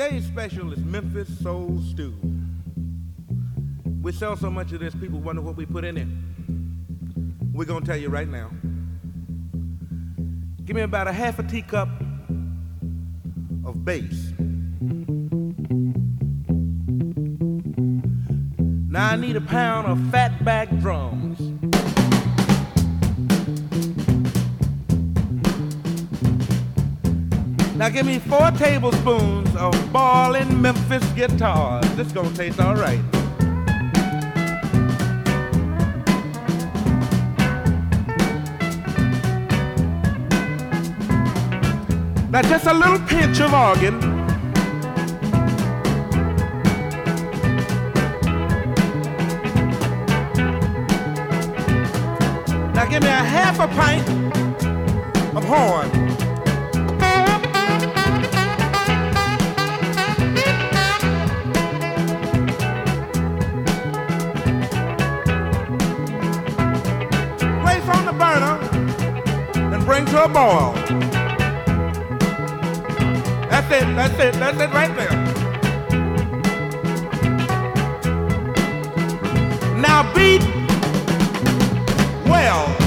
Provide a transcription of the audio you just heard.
Today's special is Memphis Soul Stew. We sell so much of this, people wonder what we put in it. We're gonna tell you right now. Give me about a half a teacup of bass. Now I need a pound of fatback drums. Now give me 4 tablespoons of ballin' Memphis guitars. This gonna taste all right. Now just a little pinch of organ. Now give me a half a pint of horn. Place on the burner and bring to a boil. That's it right there. Now beat well.